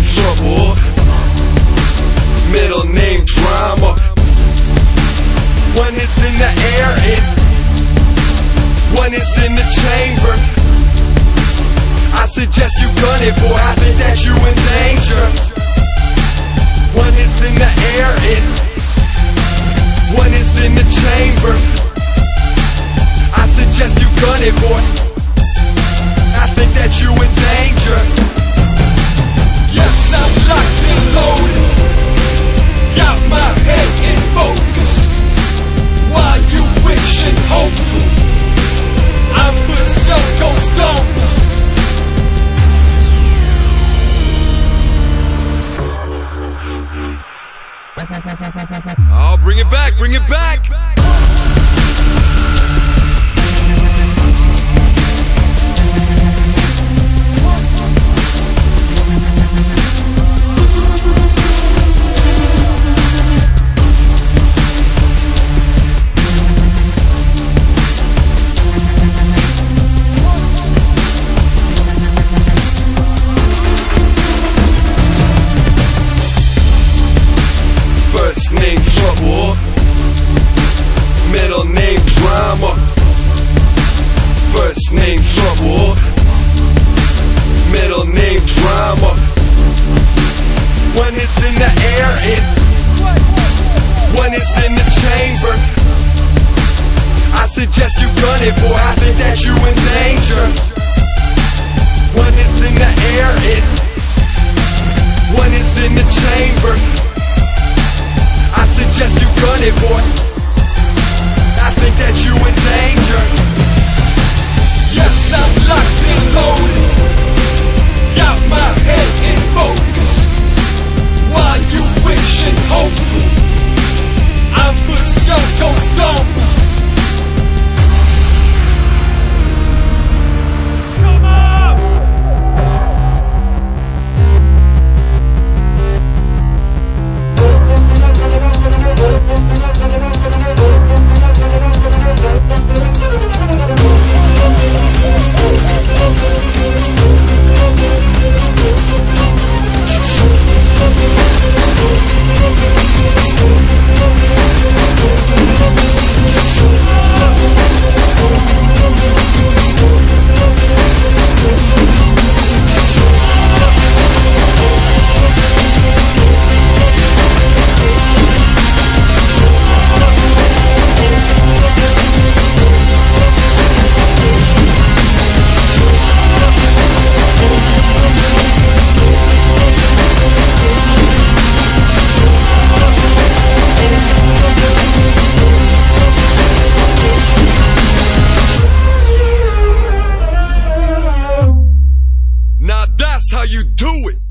Trouble. Middle name Drama. When it's in the air, when it's in the chamber, I suggest you gun it, boy. I think that you in danger. When it's in the air, when it's in the chamber, I suggest you gun it, boy. I think that you in danger. Yes, I'm locked and loaded. Got my head in focus. While you wishing hopeful, I'm for sure gon' stumble. Oh, bring it back, bring it back. First name Trouble. Middle name Drama. First name Trouble. Middle name Drama. When it's in the air, when it's in the chamber, I suggest you gun it, boy. I think that you in danger. When it's in the air, when it's in the chamber, I suggest you gun it, boy. I think that you in danger. Yes, I'm locked and loaded. Got my head in focus. While you wishing hopeful, I'm for sure gon' stumble. Come on! Now that's how you do it.